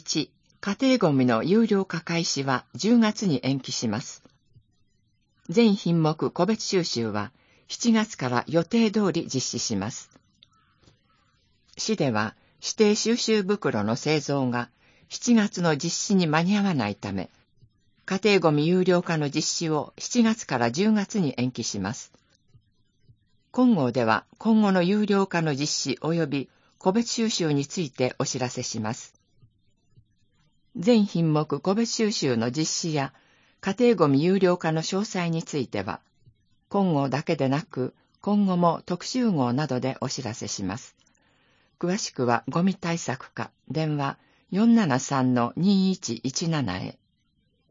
1、家庭ゴミの有料化開始は10月に延期します。全品目個別収集は7月から予定通り実施します。市では指定収集袋の製造が7月の実施に間に合わないため、家庭ゴミ有料化の実施を7月から10月に延期します。金剛では今後の有料化の実施及び個別収集についてお知らせします。全品目個別収集の実施や家庭ゴミ有料化の詳細については、金剛だけでなく今後も特集号などでお知らせします。詳しくはゴミ対策課電話473-2117へ。